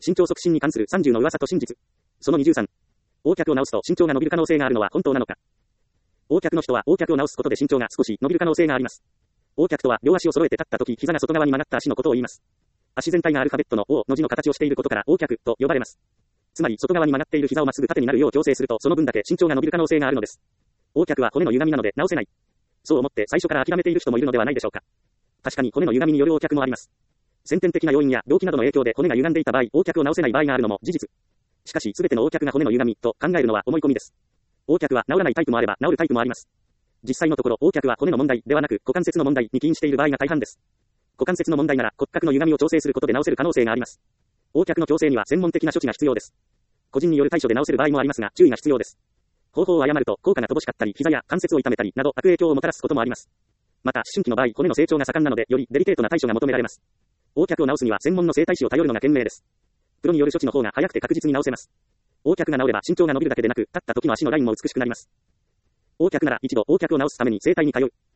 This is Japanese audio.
身長促進に関する30の噂と真実。その23。横脚を直すと身長が伸びる可能性があるのは本当なのか。横脚の人は横脚を直すことで身長が少し伸びる可能性があります。横脚とは両足を揃えて立った時膝が外側に曲がった足のことを言います。足全体がアルファベットの O の字の形をしていることから横脚と呼ばれます。つまり外側に曲がっている膝をまっすぐ縦になるよう調整するとその分だけ身長が伸びる可能性があるのです。横脚は骨の歪みなので直せない。そう思って最初から諦めている人もいるのではないでしょうか。確かに骨の歪みによる横脚もあります。先天的な要因や病気などの影響で骨が歪んでいた場合、横脚を直せない場合があるのも事実。しかし全ての横脚が骨の歪みと考えるのは思い込みです。横脚は治らないタイプもあれば治るタイプもあります。実際のところ横脚は骨の問題ではなく股関節の問題に起因している場合が大半です。股関節の問題なら骨格の歪みを調整することで治せる可能性があります。横脚の調整には専門的な処置が必要です。個人による対処で治せる場合もありますが注意が必要です。方法を誤ると効果が乏しかったり膝や関節を痛めたりなど悪影響をもたらすこともあります。また思春期の場合骨の成長が盛んなのでよりデリケートな対処が求められます。横脚を治すには専門の整体師を頼るのが賢明です。プロによる処置の方が早くて確実に治せます。横脚が治れば身長が伸びるだけでなく立った時の足のラインも美しくなります。横脚なら一度横脚を治すために整体に通う。